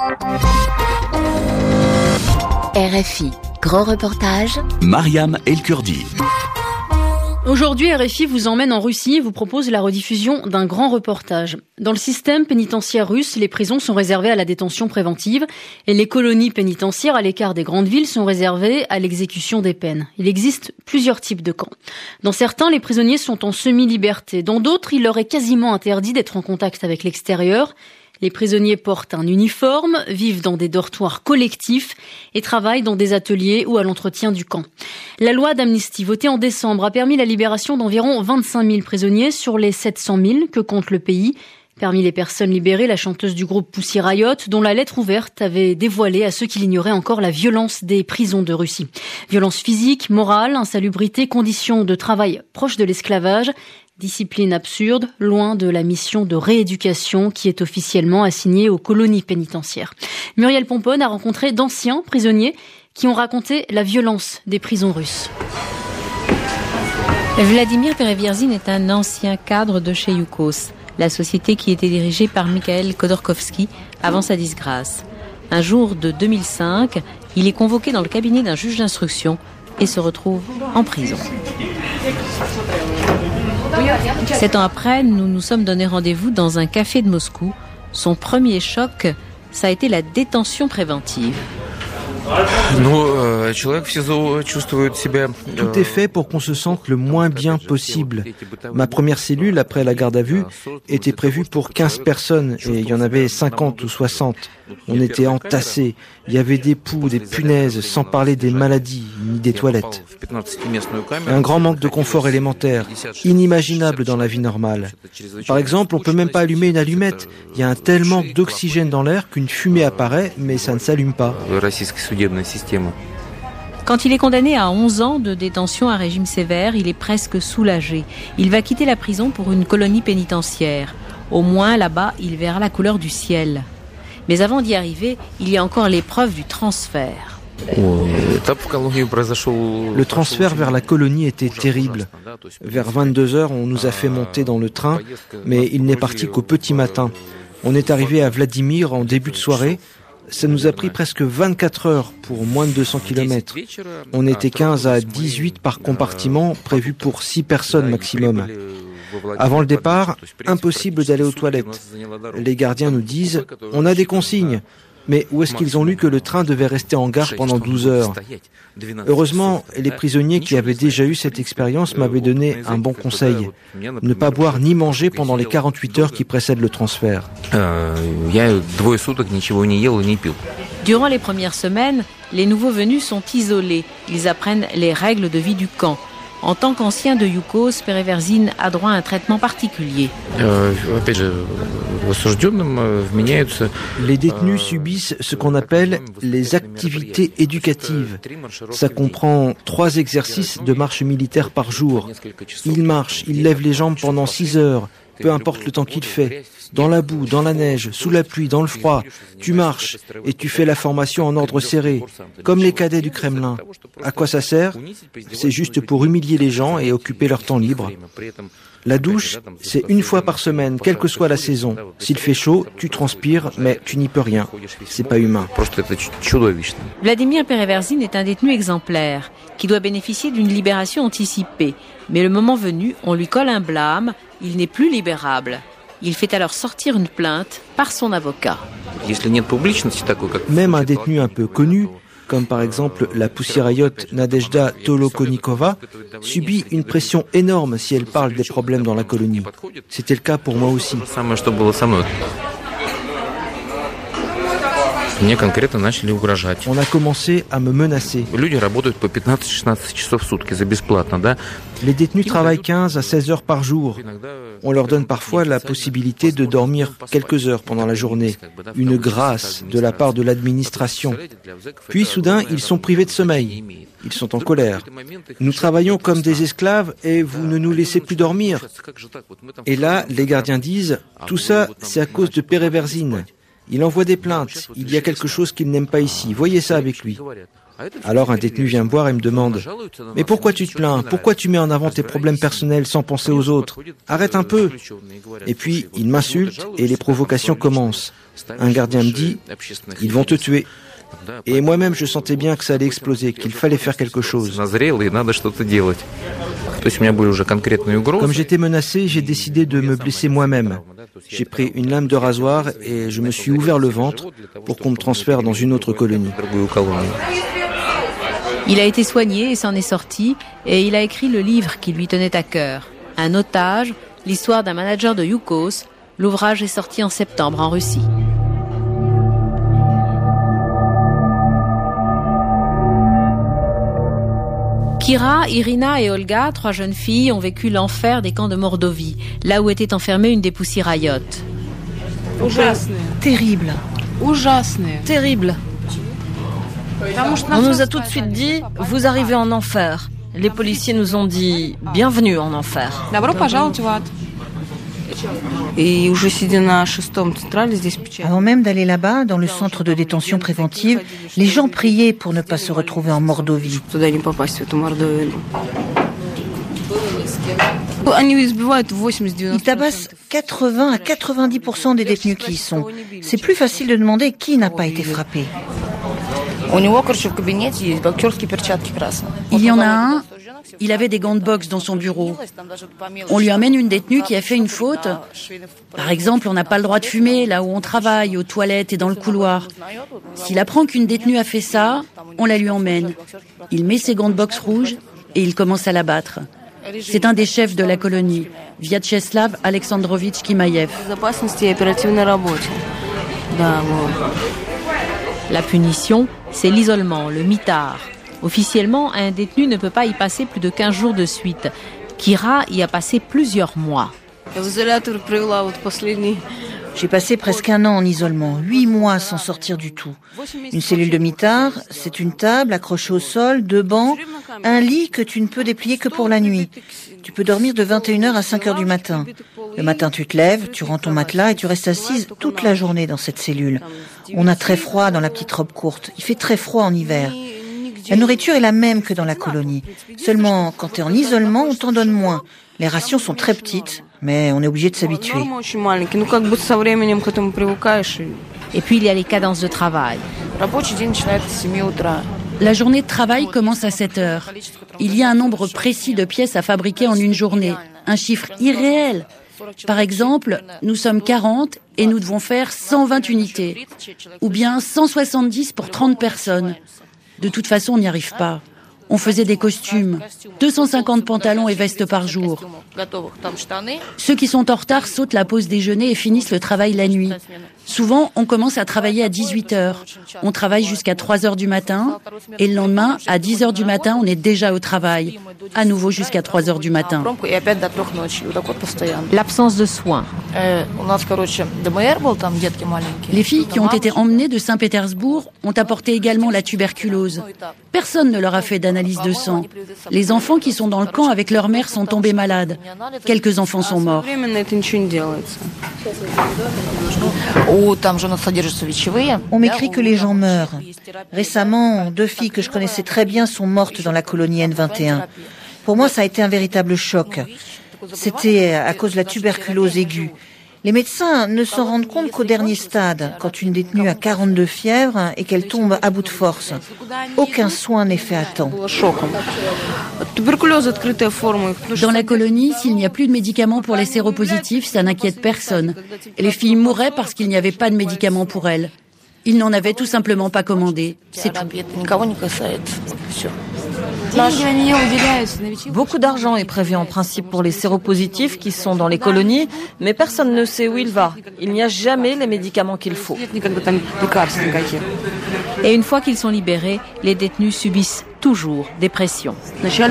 RFI, grand reportage. Mariam El-Kurdi. Aujourd'hui, RFI vous emmène en Russie et vous propose la rediffusion d'un grand reportage. Dans le système pénitentiaire russe, les prisons sont réservées à la détention préventive et les colonies pénitentiaires à l'écart des grandes villes sont réservées à l'exécution des peines. Il existe plusieurs types de camps. Dans certains, les prisonniers sont en semi-liberté. Dans d'autres, il leur est quasiment interdit d'être en contact avec l'extérieur. Les prisonniers portent un uniforme, vivent dans des dortoirs collectifs et travaillent dans des ateliers ou à l'entretien du camp. La loi d'amnistie votée en décembre a permis la libération d'environ 25 000 prisonniers sur les 700 000 que compte le pays. Parmi les personnes libérées, la chanteuse du groupe Pussy Riot, dont la lettre ouverte avait dévoilé à ceux qui l'ignoraient encore la violence des prisons de Russie. Violence physique, morale, insalubrité, conditions de travail proches de l'esclavage. Discipline absurde, loin de la mission de rééducation qui est officiellement assignée aux colonies pénitentiaires. Muriel Pomponne a rencontré d'anciens prisonniers qui ont raconté la violence des prisons russes. Vladimir Pereverzin est un ancien cadre de chez Yukos, la société qui était dirigée par Mikhail Khodorkovsky avant sa disgrâce. Un jour de 2005, il est convoqué dans le cabinet d'un juge d'instruction et se retrouve en prison. 7 ans après, nous nous sommes donné rendez-vous dans un café de Moscou. Son premier choc, ça a été la détention préventive. Tout est fait pour qu'on se sente le moins bien possible. Ma première cellule, après la garde à vue, était prévue pour 15 personnes et il y en avait 50 ou 60. On était entassés. Il y avait des poux, des punaises, sans parler des maladies, ni des toilettes. Un grand manque de confort élémentaire, inimaginable dans la vie normale. Par exemple, on peut même pas allumer une allumette. Il y a un tel manque d'oxygène dans l'air qu'une fumée apparaît, mais ça ne s'allume pas. Quand il est condamné à 11 ans de détention à régime sévère, il est presque soulagé. Il va quitter la prison pour une colonie pénitentiaire. Au moins, là-bas, il verra la couleur du ciel. Mais avant d'y arriver, il y a encore l'épreuve du transfert. Le transfert vers la colonie était terrible. Vers 22h, on nous a fait monter dans le train, mais il n'est parti qu'au petit matin. On est arrivé à Vladimir en début de soirée. Ça nous a pris presque 24 heures pour moins de 200 km. On était 15 à 18 par compartiment, prévu pour 6 personnes maximum. Avant le départ, impossible d'aller aux toilettes. Les gardiens nous disent « On a des consignes ». Mais où est-ce qu'ils ont lu que le train devait rester en gare pendant 12 heures ? Heureusement, les prisonniers qui avaient déjà eu cette expérience m'avaient donné un bon conseil. Ne pas boire ni manger pendant les 48 heures qui précèdent le transfert. Durant les premières semaines, les nouveaux venus sont isolés. Ils apprennent les règles de vie du camp. En tant qu'ancien de Yukos, Pereverzin a droit à un traitement particulier. Les détenus subissent ce qu'on appelle les activités éducatives. Ça comprend 3 exercices de marche militaire par jour. Ils marchent, ils lèvent les jambes pendant 6 heures. Peu importe le temps qu'il fait, dans la boue, dans la neige, sous la pluie, dans le froid, tu marches et tu fais la formation en ordre serré, comme les cadets du Kremlin. À quoi ça sert ? C'est juste pour humilier les gens et occuper leur temps libre. La douche, c'est 1 fois par semaine, quelle que soit la saison. S'il fait chaud, tu transpires, mais tu n'y peux rien. C'est pas humain. Vladimir Pereverzin est un détenu exemplaire, qui doit bénéficier d'une libération anticipée. Mais le moment venu, on lui colle un blâme, il n'est plus libérable. Il fait alors sortir une plainte par son avocat. Même un détenu un peu connu, comme par exemple la Pussy Riot Nadezhda Tolokonnikova, subit une pression énorme si elle parle des problèmes dans la colonie. C'était le cas pour moi aussi. On a commencé à me menacer. Les détenus travaillent 15 à 16 heures par jour. On leur donne parfois la possibilité de dormir quelques heures pendant la journée. Une grâce de la part de l'administration. Puis soudain, ils sont privés de sommeil. Ils sont en colère. Nous travaillons comme des esclaves et vous ne nous laissez plus dormir. Et là, les gardiens disent, tout ça, c'est à cause de Pereverzin. Il envoie des plaintes. Il y a quelque chose qu'il n'aime pas ici. Voyez ça avec lui. Alors un détenu vient me voir et me demande « Mais pourquoi tu te plains? Pourquoi tu mets en avant tes problèmes personnels sans penser aux autres? Arrête un peu !» Et puis il m'insulte et les provocations commencent. Un gardien me dit « Ils vont te tuer !» Et moi-même je sentais bien que ça allait exploser, qu'il fallait faire quelque chose. Comme j'étais menacé, j'ai décidé de me blesser moi-même. J'ai pris une lame de rasoir et je me suis ouvert le ventre pour qu'on me transfère dans une autre colonie. Il a été soigné et s'en est sorti, et il a écrit le livre qui lui tenait à cœur. Un otage, l'histoire d'un manager de Yukos. L'ouvrage est sorti en septembre en Russie. Kira, Irina et Olga, 3 jeunes filles, ont vécu l'enfer des camps de Mordovie, là où était enfermée une des Pussy Riot. Terrible. Terrible. On nous a tout de suite dit, vous arrivez en enfer. Les policiers nous ont dit, bienvenue en enfer. Avant même d'aller là-bas, dans le centre de détention préventive, les gens priaient pour ne pas se retrouver en Mordovie. Ils tabassent 80 à 90% des détenus qui y sont. C'est plus facile de demander qui n'a pas été frappé. Il y en a un, il avait des gants de boxe dans son bureau. On lui amène une détenue qui a fait une faute. Par exemple, on n'a pas le droit de fumer là où on travaille, aux toilettes et dans le couloir. S'il apprend qu'une détenue a fait ça, on la lui emmène. Il met ses gants de boxe rouges et il commence à la battre. C'est un des chefs de la colonie, Vyacheslav Alexandrovitch Kimaev. La punition, c'est l'isolement, le mitard. Officiellement, un détenu ne peut pas y passer plus de 15 jours de suite. Kira y a passé plusieurs mois. J'ai passé presque 1 an en isolement, 8 mois sans sortir du tout. Une cellule de mitard, c'est une table accrochée au sol, 2 bancs, un lit que tu ne peux déplier que pour la nuit. Tu peux dormir de 21h à 5h du matin. Le matin, tu te lèves, tu rends ton matelas et tu restes assise toute la journée dans cette cellule. On a très froid dans la petite robe courte. Il fait très froid en hiver. La nourriture est la même que dans la colonie. Seulement, quand tu es en isolement, on t'en donne moins. Les rations sont très petites, mais on est obligé de s'habituer. Et puis il y a les cadences de travail. La journée de travail commence à 7h. Il y a un nombre précis de pièces à fabriquer en une journée. Un chiffre irréel. Par exemple, nous sommes 40 et nous devons faire 120 unités. Ou bien 170 pour 30 personnes. De toute façon, on n'y arrive pas. On faisait des costumes, 250 pantalons et vestes par jour. Ceux qui sont en retard sautent la pause déjeuner et finissent le travail la nuit. Souvent, on commence à travailler à 18h. On travaille jusqu'à 3h du matin et le lendemain, à 10h du matin, on est déjà au travail. À nouveau jusqu'à 3h du matin. L'absence de soins. Les filles qui ont été emmenées de Saint-Pétersbourg ont apporté également la tuberculose. Personne ne leur a fait d'analyse de sang. Les enfants qui sont dans le camp avec leur mère sont tombés malades. Quelques enfants sont morts. On m'écrit que les gens meurent. Récemment, 2 filles que je connaissais très bien sont mortes dans la colonie N21. Pour moi, ça a été un véritable choc. C'était à cause de la tuberculose aiguë. Les médecins ne s'en rendent compte qu'au dernier stade, quand une détenue a 42 fièvres et qu'elle tombe à bout de force. Aucun soin n'est fait à temps. Dans la colonie, s'il n'y a plus de médicaments pour les séropositifs, ça n'inquiète personne. Les filles mouraient parce qu'il n'y avait pas de médicaments pour elles. Ils n'en avaient tout simplement pas commandé. C'est tout. Beaucoup d'argent est prévu en principe pour les séropositifs qui sont dans les colonies, mais personne ne sait où il va. Il n'y a jamais les médicaments qu'il faut. Et une fois qu'ils sont libérés, les détenus subissent toujours des pressions. Le chef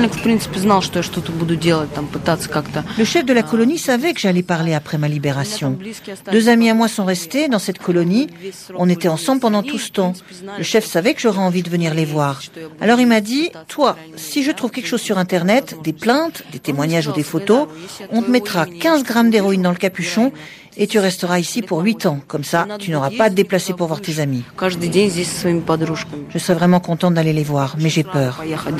de la colonie savait que j'allais parler après ma libération. 2 amis à moi sont restés dans cette colonie. On était ensemble pendant tout ce temps. Le chef savait que j'aurais envie de venir les voir. Alors il m'a dit, toi, si je trouve quelque chose sur Internet, des plaintes, des témoignages ou des photos, on te mettra 15 grammes d'héroïne dans le capuchon Et tu resteras ici pour 8 ans. Comme ça, tu n'auras pas à te déplacer pour voir tes amis. Je serais vraiment contente d'aller les voir, mais j'ai peur.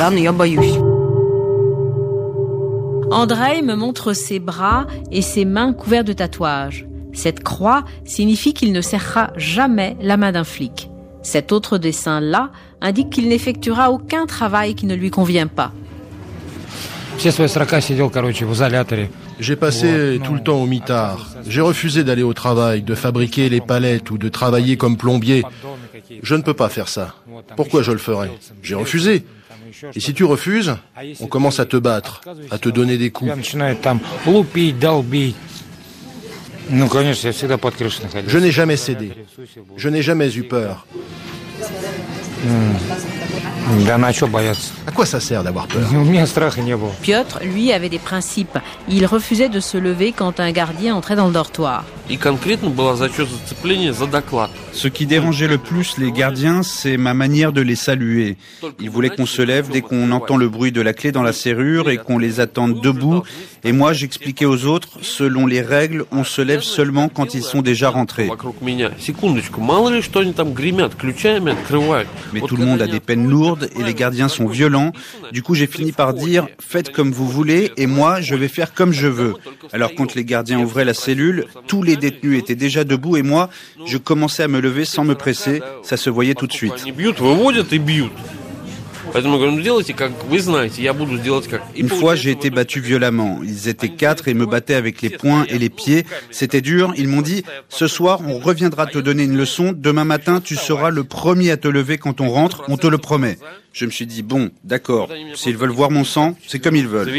Andrei me montre ses bras et ses mains couverts de tatouages. Cette croix signifie qu'il ne serrera jamais la main d'un flic. Cet autre dessin-là indique qu'il n'effectuera aucun travail qui ne lui convient pas. J'ai passé tout le temps au mitard. J'ai refusé d'aller au travail, de fabriquer les palettes ou de travailler comme plombier. Je ne peux pas faire ça. Pourquoi je le ferais? J'ai refusé. Et si tu refuses, on commence à te battre, à te donner des coups. Je n'ai jamais cédé. Je n'ai jamais eu peur. À quoi ça sert d'avoir peur? Piotr, lui, avait des principes. Il refusait de se lever quand un gardien entrait dans le dortoir. Ce qui dérangeait le plus les gardiens, c'est ma manière de les saluer. Ils voulaient qu'on se lève dès qu'on entend le bruit de la clé dans la serrure et qu'on les attende debout. Et moi, j'expliquais aux autres, selon les règles, on se lève seulement quand ils sont déjà rentrés. Mais tout le monde a des peines lourdes et les gardiens sont violents. Du coup, j'ai fini par dire, faites comme vous voulez et moi, je vais faire comme je veux. Alors quand les gardiens ouvraient la cellule, tous les détenus étaient déjà debout et moi, je commençais à me lever sans me presser. Ça se voyait tout de suite. Une fois, j'ai été battu violemment. Ils étaient 4 et me battaient avec les poings et les pieds. C'était dur. Ils m'ont dit, ce soir, on reviendra te donner une leçon. Demain matin, tu seras le premier à te lever quand on rentre. On te le promet. Je me suis dit, bon, d'accord. S'ils veulent voir mon sang, c'est comme ils veulent.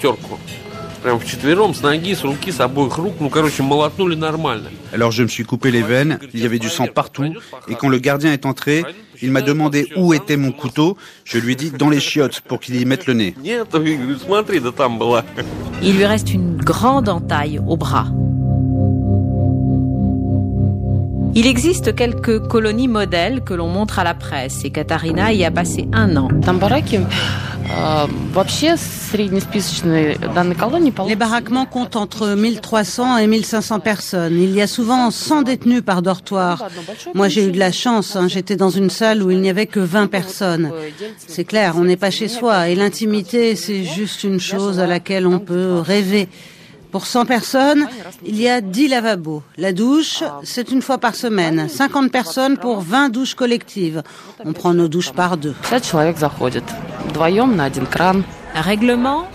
Alors je me suis coupé les veines, il y avait du sang partout, et quand le gardien est entré, il m'a demandé où était mon couteau. Je lui ai dit dans les chiottes pour qu'il y mette le nez. Il lui reste une grande entaille au bras. Il existe quelques colonies modèles que l'on montre à la presse et Katarina y a passé 1 an. Les baraquements comptent entre 1300 et 1500 personnes. Il y a souvent 100 détenus par dortoir. Moi, j'ai eu de la chance. J'étais dans une salle où il n'y avait que 20 personnes. C'est clair, on n'est pas chez soi. Et l'intimité, c'est juste une chose à laquelle on peut rêver. Pour 100 personnes, il y a 10 lavabos. La douche, c'est 1 fois par semaine. 50 personnes pour 20 douches collectives. On prend nos douches par 2. Règlement.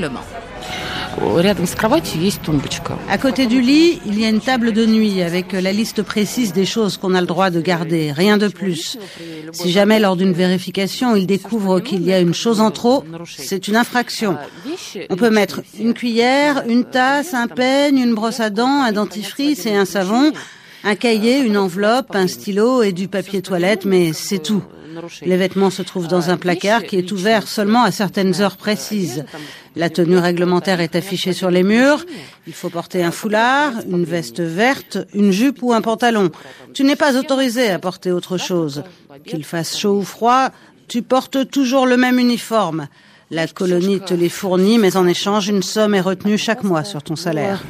À côté du lit, il y a une table de nuit avec la liste précise des choses qu'on a le droit de garder, rien de plus. Si jamais lors d'une vérification, ils découvrent qu'il y a une chose en trop, c'est une infraction. On peut mettre une cuillère, une tasse, un peigne, une brosse à dents, un dentifrice et un savon, un cahier, une enveloppe, un stylo et du papier toilette, mais c'est tout. Les vêtements se trouvent dans un placard qui est ouvert seulement à certaines heures précises. La tenue réglementaire est affichée sur les murs. Il faut porter un foulard, une veste verte, une jupe ou un pantalon. Tu n'es pas autorisé à porter autre chose. Qu'il fasse chaud ou froid, tu portes toujours le même uniforme. La colonie te les fournit, mais en échange, une somme est retenue chaque mois sur ton salaire.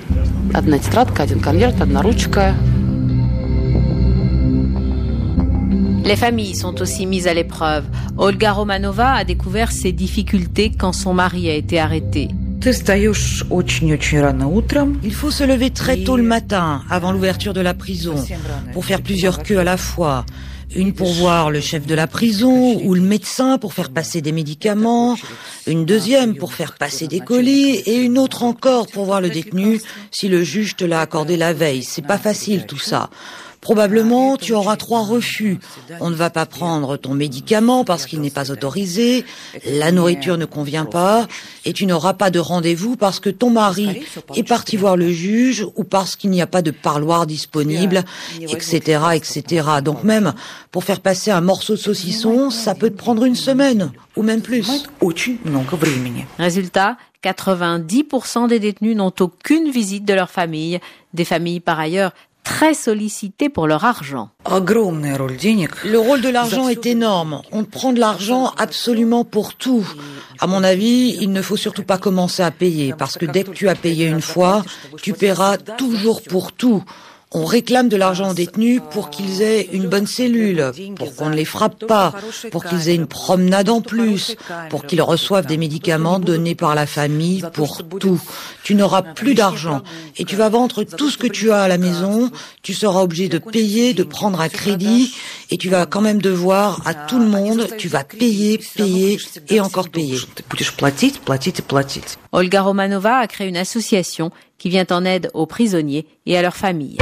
Les familles sont aussi mises à l'épreuve. Olga Romanova a découvert ses difficultés quand son mari a été arrêté. Il faut se lever très tôt le matin, avant l'ouverture de la prison, pour faire plusieurs queues à la fois. Une pour voir le chef de la prison ou le médecin pour faire passer des médicaments, une deuxième pour faire passer des colis et une autre encore pour voir le détenu si le juge te l'a accordé la veille. C'est pas facile tout ça. Probablement, tu auras 3 refus. On ne va pas prendre ton médicament parce qu'il n'est pas autorisé, la nourriture ne convient pas, et tu n'auras pas de rendez-vous parce que ton mari est parti voir le juge ou parce qu'il n'y a pas de parloir disponible, etc., etc. Donc même, pour faire passer un morceau de saucisson, ça peut te prendre 1 semaine, ou même plus. Résultat, 90% des détenus n'ont aucune visite de leur famille, des familles par ailleurs très sollicités pour leur argent. Le rôle de l'argent est énorme. On prend de l'argent absolument pour tout. À mon avis, il ne faut surtout pas commencer à payer, parce que dès que tu as payé une fois, tu paieras toujours pour tout. On réclame de l'argent aux détenus pour qu'ils aient une bonne cellule, pour qu'on ne les frappe pas, pour qu'ils aient une promenade en plus, pour qu'ils reçoivent des médicaments donnés par la famille, pour tout. Tu n'auras plus d'argent et tu vas vendre tout ce que tu as à la maison, tu seras obligé de payer, de prendre un crédit et tu vas quand même devoir à tout le monde, tu vas payer et encore payer. Olga Romanova a créé une association qui vient en aide aux prisonniers et à leurs familles.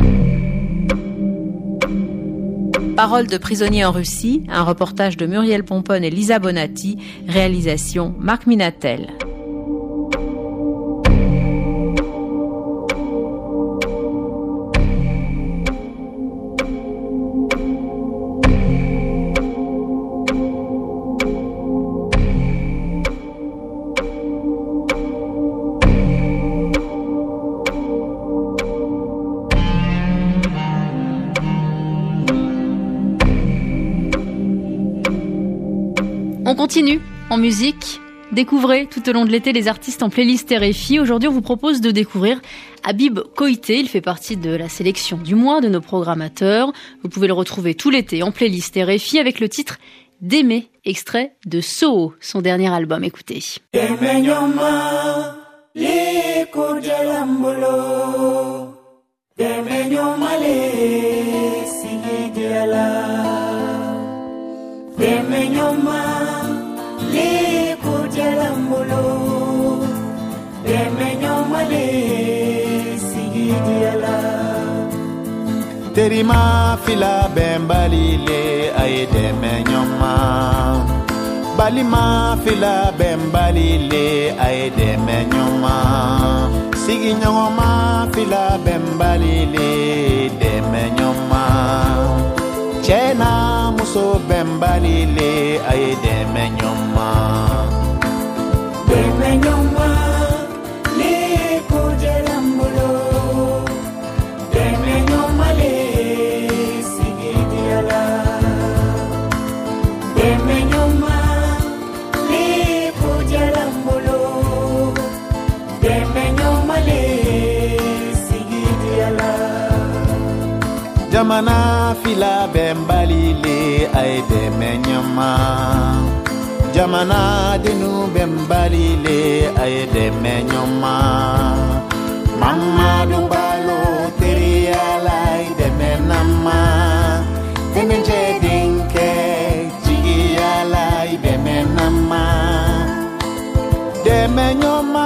Paroles de prisonniers en Russie, un reportage de Muriel Pomponne et Lisa Bonatti, réalisation Marc Minatel. On continue en musique. Découvrez tout au long de l'été les artistes en playlist RFI. Aujourd'hui, on vous propose de découvrir Habib Koité. Il fait partie de la sélection du mois de nos programmateurs. Vous pouvez le retrouver tout l'été en playlist RFI avec le titre d'Aimer, extrait de Soho, son dernier album. Écoutez. Terima fila bembalile ay deme nyoma balima fila bembalile ay deme nyoma sigi nyoma fila bembalile deme nyoma chena muso bembalile ay deme nyoma le kojelambulo deme nyoma le Jamana fila bembalile ay demenyama Jamana dinu bembalile ay demenyama Mama dubalo teriala ay demenama Tenenje dinke jigiala ay demenama Demenyama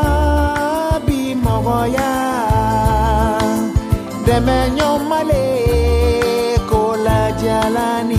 bimogoya Demenyoma le kola jalani